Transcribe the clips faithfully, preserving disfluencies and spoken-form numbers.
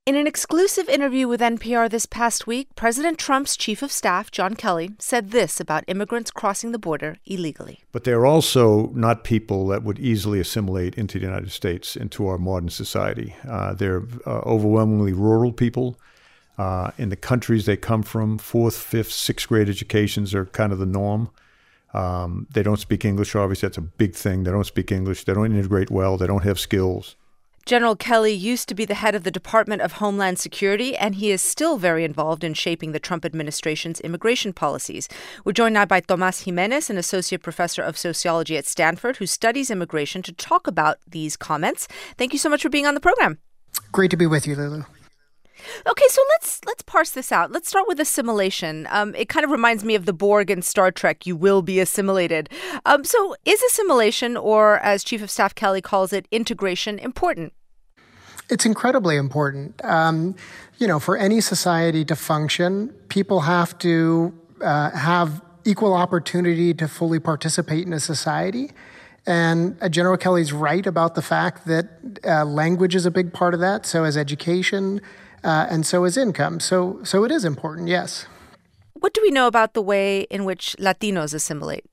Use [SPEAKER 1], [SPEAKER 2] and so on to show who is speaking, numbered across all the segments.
[SPEAKER 1] In an exclusive interview with N P R this past week, President Trump's chief of staff, John Kelly, said this about immigrants crossing the border illegally.
[SPEAKER 2] But they're also not people that would easily assimilate into the United States, into our modern society. Uh, they're uh, overwhelmingly rural people. Uh, in the countries they come from, fourth, fifth, sixth grade educations are kind of the norm. Um, they don't speak English, obviously. That's a big thing. They don't speak English. They don't integrate well. They don't have skills.
[SPEAKER 1] General Kelly used to be the head of the Department of Homeland Security, and he is still very involved in shaping the Trump administration's immigration policies. We're joined now by Tomas Jimenez, an associate professor of sociology at Stanford, who studies immigration, to talk about these comments. Thank you so much for being on the program.
[SPEAKER 3] Great to be with you, Lulu.
[SPEAKER 1] Okay, so let's let's parse this out. Let's start with assimilation. Um, it kind of reminds me of the Borg in Star Trek. You will be assimilated. Um, so is assimilation, or as Chief of Staff Kelly calls it, integration, important?
[SPEAKER 3] It's incredibly important. Um, you know, for any society to function, people have to uh, have equal opportunity to fully participate in a society. And uh, General Kelly's right about the fact that uh, language is a big part of that. So is education. Uh, and so is income. So so it is important, yes.
[SPEAKER 1] What do we know about the way in which Latinos assimilate?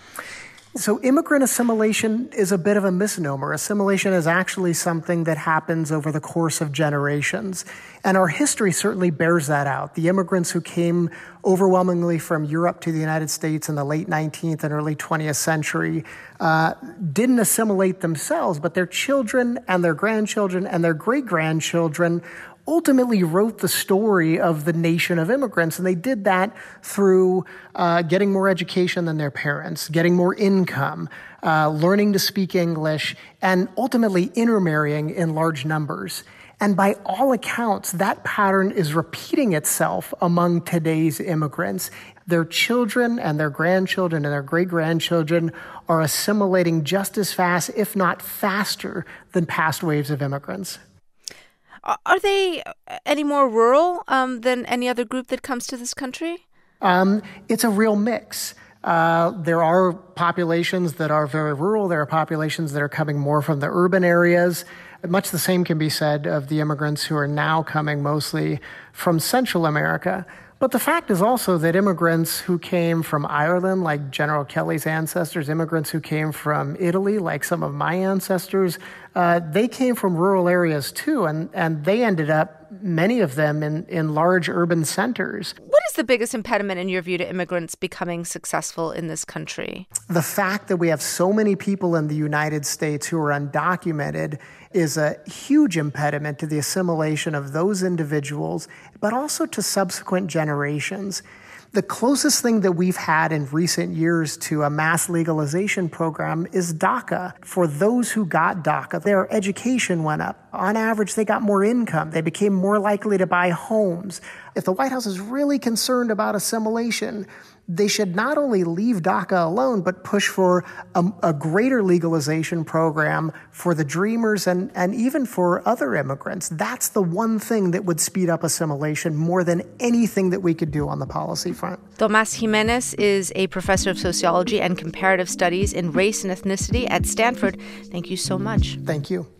[SPEAKER 3] So immigrant assimilation is a bit of a misnomer. Assimilation is actually something that happens over the course of generations. And our history certainly bears that out. The immigrants who came overwhelmingly from Europe to the United States in the late nineteenth and early twentieth century uh, didn't assimilate themselves, but their children and their grandchildren and their great-grandchildren ultimately wrote the story of the nation of immigrants. And they did that through uh, getting more education than their parents, getting more income, uh, learning to speak English, and ultimately intermarrying in large numbers. And by all accounts, that pattern is repeating itself among today's immigrants. Their children and their grandchildren and their great-grandchildren are assimilating just as fast, if not faster, than past waves of immigrants.
[SPEAKER 1] Are they any more rural um, than any other group that comes to this country?
[SPEAKER 3] Um, it's a real mix. Uh, there are populations that are very rural. There are populations that are coming more from the urban areas. Much the same can be said of the immigrants who are now coming mostly from Central America. But the fact is also that immigrants who came from Ireland, like General Kelly's ancestors, immigrants who came from Italy, like some of my ancestors, uh, they came from rural areas too, and, and they ended up, many of them, in, in large urban centers.
[SPEAKER 1] What is the biggest impediment, in your view, to immigrants becoming successful in this country?
[SPEAKER 3] The fact that we have so many people in the United States who are undocumented is a huge impediment to the assimilation of those individuals, but also to subsequent generations. The closest thing that we've had in recent years to a mass legalization program is DACA. For those who got DACA, their education went up. On average, they got more income. They became more likely to buy homes. If the White House is really concerned about assimilation, they should not only leave DACA alone, but push for a, a greater legalization program for the Dreamers and, and even for other immigrants. That's the one thing that would speed up assimilation more than anything that we could do on the policy front.
[SPEAKER 1] Tomas Jimenez is a professor of sociology and comparative studies in race and ethnicity at Stanford. Thank you so much.
[SPEAKER 3] Thank you.